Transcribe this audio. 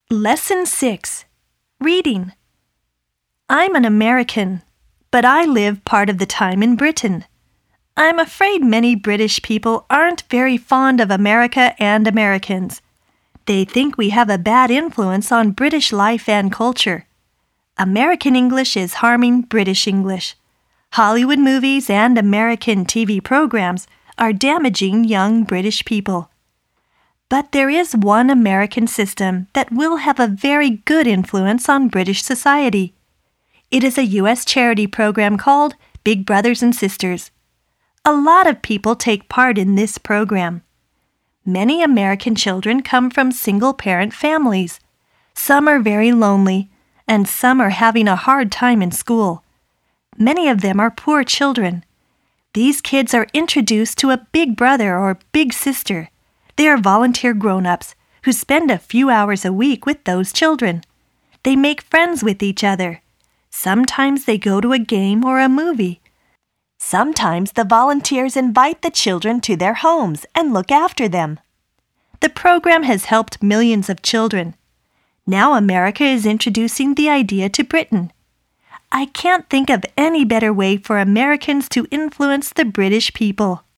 Lesson 6. Reading. I'm an American, but I live part of the time in Britain. I'm afraid many British people aren't very fond of America and Americans. They think we have a bad influence on British life and culture. American English is harming British English. Hollywood movies and American TV programs are damaging young British people. But there is one American system that will have a very good influence on British society. It is a U.S. charity program called Big Brothers and Sisters. A lot of people take part in this program. Many American children come from single-parent families. Some are very lonely, and some are having a hard time in school. Many of them are poor children. These kids are introduced to a big brother or big sister. They are volunteer grown-ups who spend a few hours a week with those children. They make friends with each other. Sometimes they go to a game or a movie. Sometimes the volunteers invite the children to their homes and look after them. The program has helped millions of children. Now America is introducing the idea to Britain. I can't think of any better way for Americans to influence the British people.